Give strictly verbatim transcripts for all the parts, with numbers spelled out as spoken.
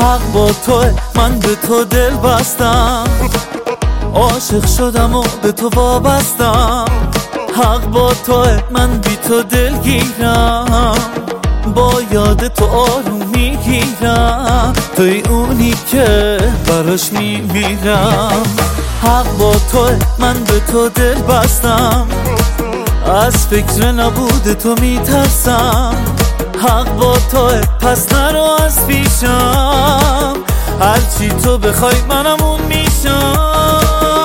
حق با توه، من به تو دل بستم، عاشق شدم و به تو وابستم. حق با توه، من بی تو دل گیرم، با یاد تو آروم میگیرم، توی اونی که براش میمیرم. حق با توه، من به تو دل بستم، از فکر نبود تو میترسم. حق با توه، پس نرو از پیشم، هرچی تو بخوای منم اون میشم.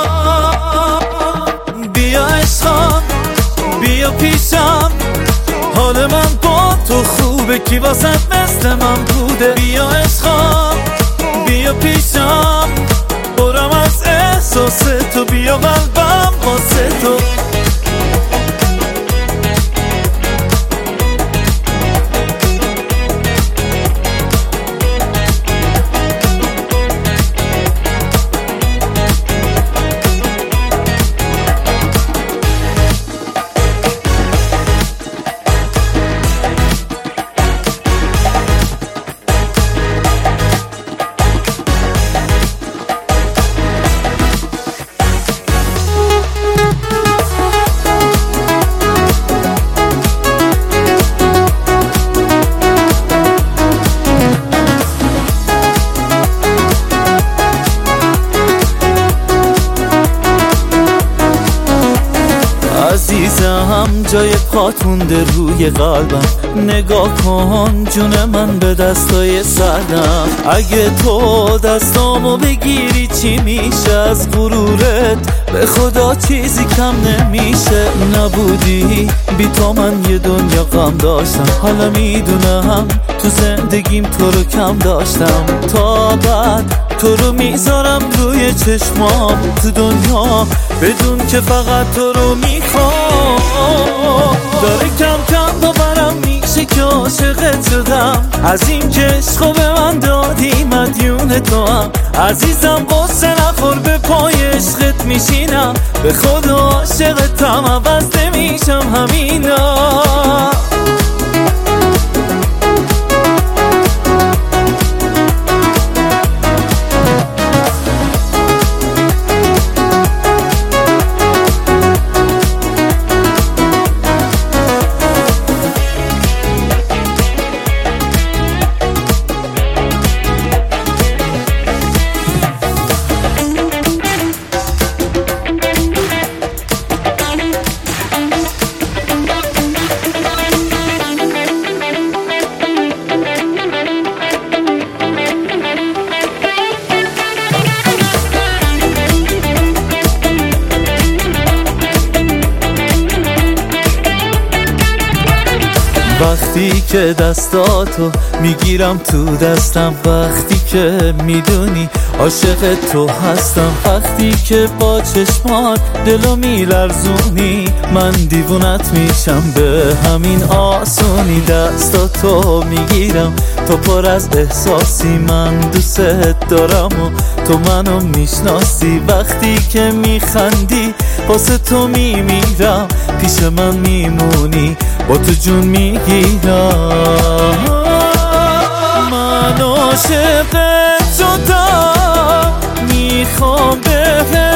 بیا عشقم، بیا پیشم، حال من با تو خوبه، کی واسه مثل من بوده. بیا عشقم، بیا پیشم، برم از احساس تو، بیا قلبم واسه تو. عزیزم جای پات مونده روی قلبم، نگاه کن جون من به دستای سردم. اگه تو دستامو بگیری چی میشه از غرورت، به خدا چیزی کم نمیشه. نبودی بی تو من یه دنیا غم داشتم، حالا میدونم تو زندگیم تو رو کم داشتم. تا بعد تو رو میذارم روی چشمام تو دنیا، بدون که فقط تو رو میخوام. داره کم کم باورم میشه که عاشقت شدم، از این که عشقو به من دادی مدیون تو هم. عزیزم قصه نخور، به پای عشقت میشینم، به خدا عاشقتم، عوض نمیشم همینا. وقتی که دستاتو میگیرم تو دستم، وقتی که میدونی عاشق تو هستم، وقتی که با چشمات دلو میلرزونی، من دیوونت میشم به همین آسونی. دستاتو میگیرم تو پر از احساسی، من دوست دارم و تو منو میشناسی. وقتی که میخندی واسه تو میمیرم، پیش من میمونی با تو جون میگیرم. من عاشق شدم، میخوام بهت